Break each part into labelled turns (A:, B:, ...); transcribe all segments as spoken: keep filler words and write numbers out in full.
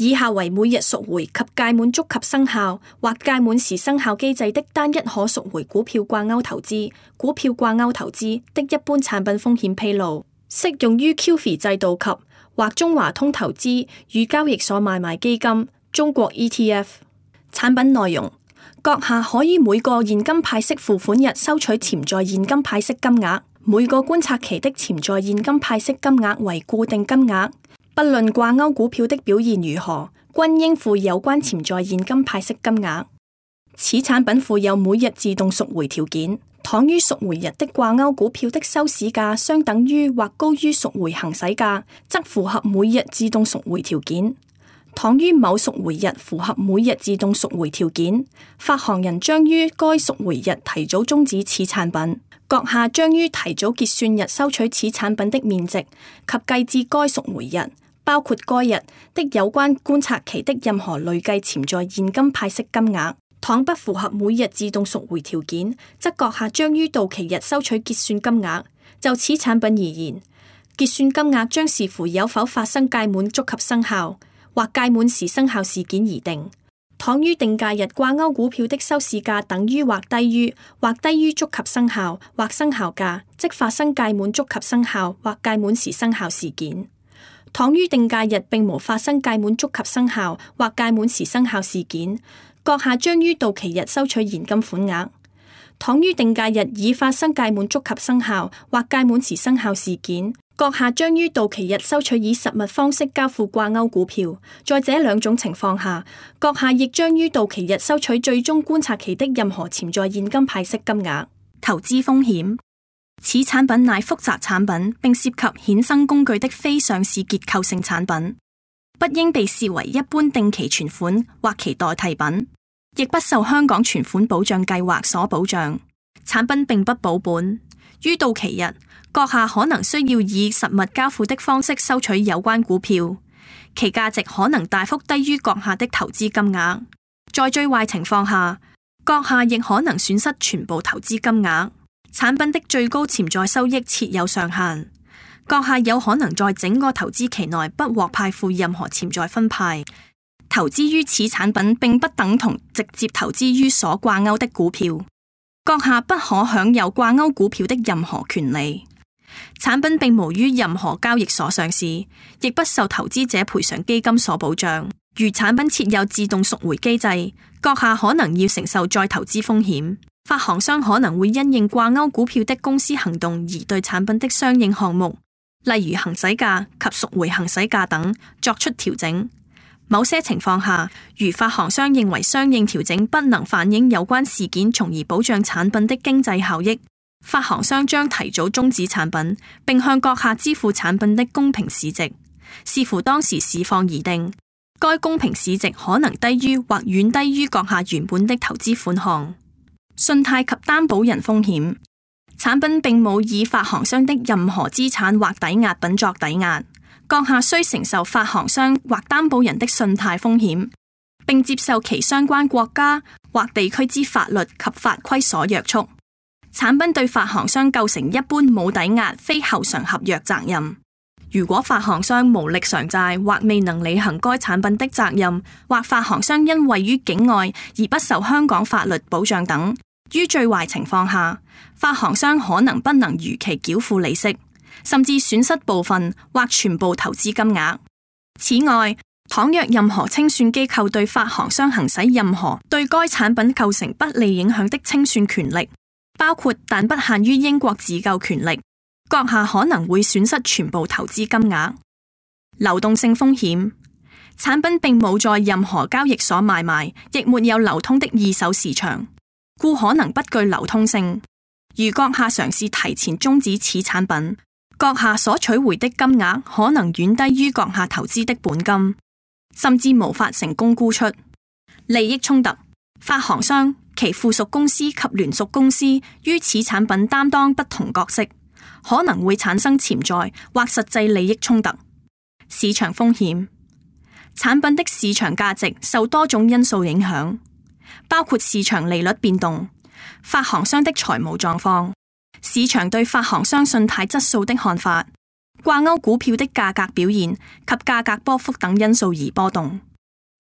A: 以下為每日贖回及屆滿觸及生效或屆滿時生效機制的單一可贖回股票掛鈎投資、股票掛鈎投資的一般產品風險披露，適用於 Q F I 制度及或中華通投資與交易所買賣基金、中國 E T F。產品內容：閣下可以每個現金派息付款日收取潛在現金派息金額，每個觀察期的潛在現金派息金額為固定金額。不論掛鈎股票的表現如何，均應付有關潛在現金派息金額。此產品附有每日自動贖回條件，倘於贖回日的掛鈎股票的收市價相等於或高於贖回行使價，則符合每日自動贖回條件。倘於某贖回日符合每日自動贖回條件，發行人將於該贖回日提早終止此產品。閣下將於提早結算日收取此產品的面值及計至該贖回日，包括該日的有關觀察期的任何累計潛在現金派息金額。倘不符合每日自動贖回條件，則閣下將於到期日收取結算金額。就此產品而言，結算金額將視乎有否發生屆滿觸及生效或屆滿時生效事件而定。倘於定價日掛鈎股票的收市價等於或低於或低於觸及生效或生效價，即發生屆滿觸及生效或屆滿時生效事件。倘於定價日並無發生屆滿觸及生效或屆滿時生效事件，閣下將於到期日收取現金款額。倘於定價日已發生屆滿觸及生效或屆滿時生效事件，閣下將於到期日收取以實物方式交付掛鈎股票。在這兩種情況下，閣下亦將於到期日收取最終觀察期的任何潛在現金派息金額。投資風險：此產品乃複雜產品，並涉及衍生工具的非上市結構性產品，不應被視為一般定期存款或其代替品，亦不受香港存款保障計劃所保障。產品並不保本，於到期日，閣下可能需要以實物交付的方式收取有關股票，其價值可能大幅低於閣下的投資金額。在最壞情況下，閣下亦可能損失全部投資金額。產品的最高潛在收益設有上限，閣下有可能在整個投資期內不獲派付任何潛在分派。投資於此產品並不等同直接投資於所掛鈎的股票，閣下不可享有掛鈎股票的任何權利。產品並無於任何交易所上市，亦不受投資者賠償基金所保障。如產品設有自動贖回機制，閣下可能要承受再投資風險。發行商可能會因應掛鈎股票的公司行動而對產品的相應項目，例如行使價及贖回行使價等作出調整。某些情況下，如發行商認為相應調整不能反映有關事件，從而保障產品的經濟效益，發行商將提早終止產品，並向閣下支付產品的公平市值，視乎當時市況而定。該公平市值可能低於或遠低於閣下原本的投資款項。信貸及擔保人風險：產品並冇以發行商的任何資產或抵押品作抵押，閣下需承受發行商或擔保人的信貸風險，並接受其相關國家或地區之法律及法規所約束。產品對發行商構成一般冇抵押非後償合約責任。如果發行商無力償債或未能履行該產品的責任，或發行商因位於境外而不受香港法律保障等，於最壞情況下，發行商可能不能如期繳付利息，甚至損失部分或全部投資金額。此外，倘若任何清算機構對發行商行使任何對該產品構成不利影響的清算權力，包括但不限於英國自救權力，閣下可能會損失全部投資金額。流動性風險：產品並冇在任何交易所買賣，亦沒有流通的二手市場，故可能不具流通性。如閣下嘗試提前終止此產品，閣下所取回的金額可能遠低於閣下投資的本金，甚至無法成功沽出。利益衝突：發行商、其附屬公司及聯屬公司於此產品擔當不同角色，可能會產生潛在或實際利益衝突。市場風險：產品的市場價值受多種因素影響，包括市場利率變動、發行商的財務狀況、市場對發行商信貸質素的看法、掛鈎股票的價格表現及價格波幅等因素而波動。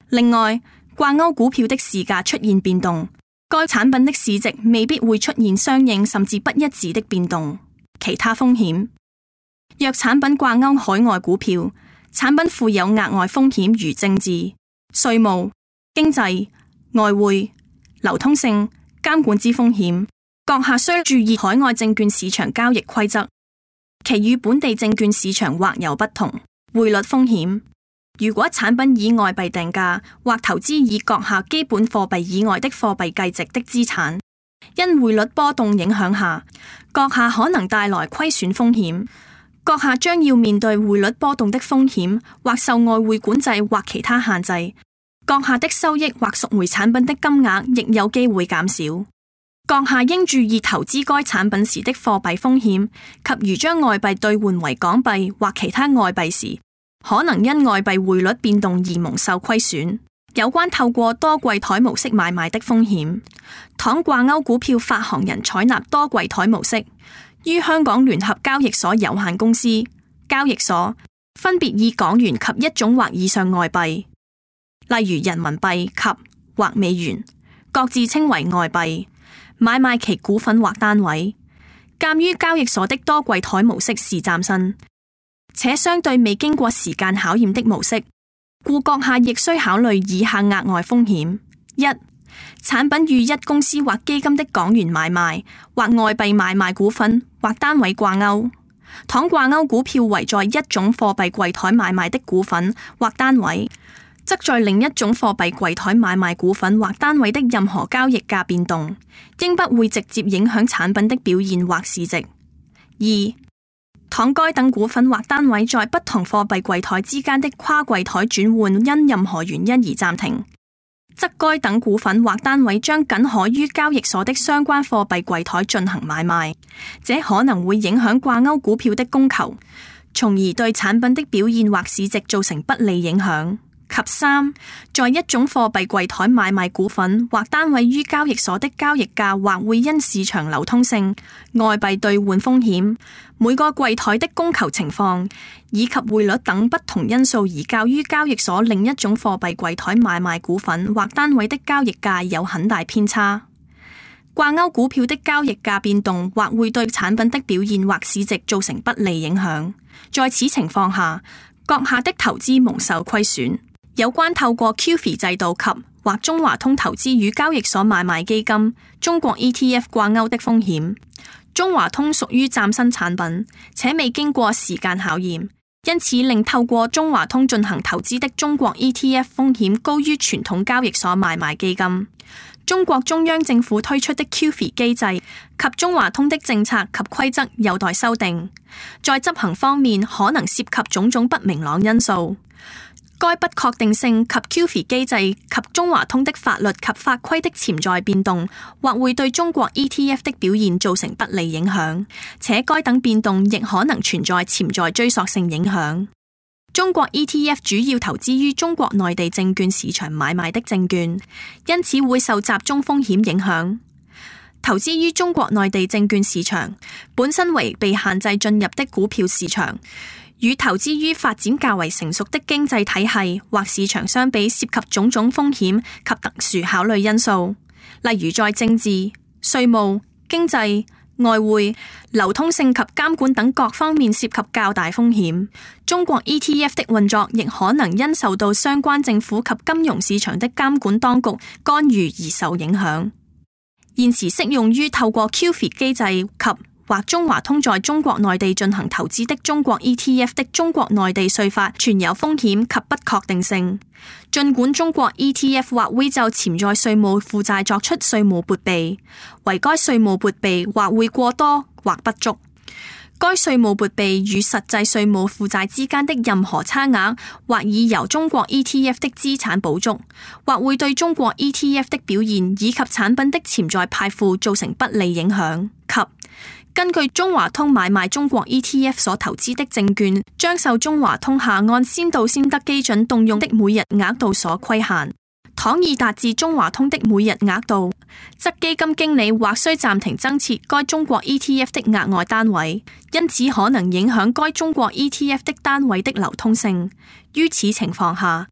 A: 另外，掛鈎股票的市價出現變動，該產品的市值未必會出現相應甚至不一致的變動。其他風險，若產品掛鈎海外股票，產品附有額外風險如政治、稅務、經濟、外匯、流通性、監管之風險。閣下需注意海外證券市場交易規則，其與本地證券市場或有不同。匯率風險，如果產品以外幣定價或投資以閣下基本貨幣以外的貨幣計值的資產，因匯率波動影響下，閣下可能帶來虧損風險。閣下將要面對匯率波動的風險，或受外匯管制或其他限制。閣下的收益或贖回產品的金額亦有機會減少。閣下應注意投資該產品時的貨幣風險，及如將外幣兌換為港幣或其他外幣時，可能因外幣匯率變動而蒙受虧損。有關透過多櫃台模式買賣的風險，倘掛鈎股票發行人採納多櫃台模式，於香港聯合交易所有限公司交易所分別以港元及一種或以上外幣，例如人民幣及或美元，各自稱為外幣，買賣其股份或單位。鑒於交易所的多櫃台模式是嶄新且相對未經過時間考驗的模式，故閣下亦需考慮以下額外風險：一、產品與一公司或基金的港元買賣或外幣買賣股份或單位掛鈎，倘掛鈎股票為在一種貨幣櫃台買賣的股份或單位，則在另一種貨幣櫃台買賣股份或單位的任何交易價變動，應不會直接影響產品的表現或市值。二、倘該等股份或單位在不同貨幣櫃台之間的跨櫃台轉換因任何原因而暫停，則該等股份或單位將僅可於交易所的相關貨幣櫃台進行買賣，這可能會影響掛鈎股票的供求，從而對產品的表現或市值造成不利影響。及三，在一種貨幣櫃台買賣股份或單位於交易所的交易價或會因市場流通性、外幣兌換風險、每個櫃台的供求情況以及匯率等不同因素而較於交易所另一種貨幣櫃台買賣股份或單位的交易價有很大偏差。掛鈎股票的交易價變動或會對產品的表現或市值造成不利影響，在此情況下，閣下的投資蒙受虧損。有關透過 Q F I 制度及或中華通投資與交易所買賣基金、中國 E T F 掛鈎的風險，中華通屬於嶄新產品，且未經過時間考驗，因此令透過中華通進行投資的中國 E T F 風險高於傳統交易所買賣基金。中國中央政府推出的 Q F I 機制及中華通的政策及規則有待修訂，在執行方面可能涉及種種不明朗因素。該不確定性及 Q F I 機制及中華通的法律及法規的潛在變動，或會對中國 E T F 的表現造成不利影響，且該等變動亦可能存在潛在追溯性影響。中國 E T F 主要投資於中國內地證券市場買賣的證券，因此會受集中風險影響。投資於中國內地證券市場本身為被限制進入的股票市場，與投資於發展較為成熟的經濟體系或市場相比，涉及種種風險及特殊考慮因素，例如在政治、稅務、經濟、外匯、流通性及監管等各方面涉及較大風險。中國 E T F 的運作亦可能因受到相關政府及金融市場的監管當局干預而受影響。現時適用於透過 Q F I 機制及或中華通在中國內地進行投資的中國 E T F 的中國內地稅法存有風險及不確定性。儘管中國 E T F 或會就潛在稅務負債作出稅務撥備，為該稅務撥備或會過多或不足。該稅務撥備與實際稅務負債之間的任何差額，或已由中國 E T F 的資產補足，或會對中國 E T F 的表現以及產品的潛在派付造成不利影響。及根據中華通買賣中國 E T F 所投資的證券，將受中華通下按先到先得基準動用的每日額度所規限。倘已達至中華通的每日額度，則基金經理或須暫停增設該中國 E T F 的額外單位，因此可能影響該中國 E T F 的單位的流通性。於此情況下，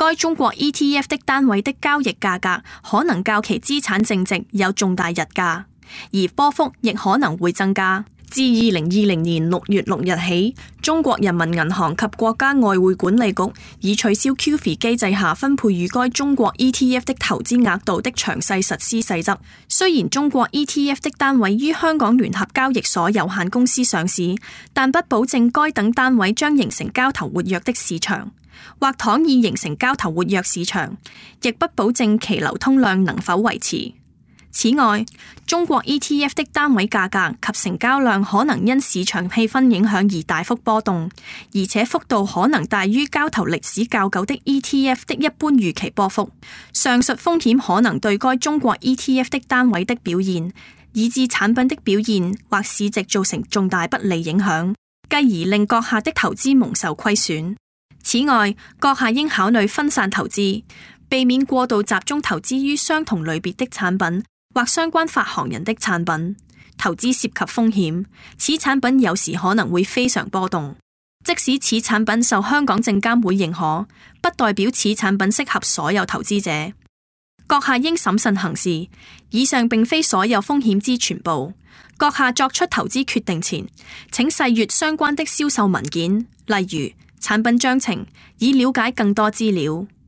A: 該中國 E T F 的單位的交易價格可能較其資產淨值有重大溢價，而波幅亦可能會增加。自二零二零年六月六日起，中國人民銀行及國家外匯管理局已取消 Q F I 機制下分配予該中國 E T F 的投資額度的詳細實施細則。雖然中國 E T F 的單位於香港聯合交易所有限公司上市，但不保證該等單位將形成交投活躍的市場，或倘已形成交投活躍市場，亦不保證其流通量能否維持。此外，中國 E T F 的單位價格及成交量可能因市場氣氛影響而大幅波動，而且幅度可能大於交投歷史較久的 E T F 的一般預期波幅。上述風險可能對該中國 E T F 的單位的表現，以至產品的表現或市值造成重大不利影響，繼而令閣下的投資蒙受虧損。此外，閣下應考慮分散投資，避免過度集中投資於相同類別的產品或相關發行人的產品。投資涉及風險，此產品有時可能會非常波動。即使此產品受香港證監會認可，不代表此產品適合所有投資者。閣下應審慎行事。以上並非所有風險之全部。閣下作出投資決定前，請細閱相關的銷售文件，例如產品章程，以了解更多資料。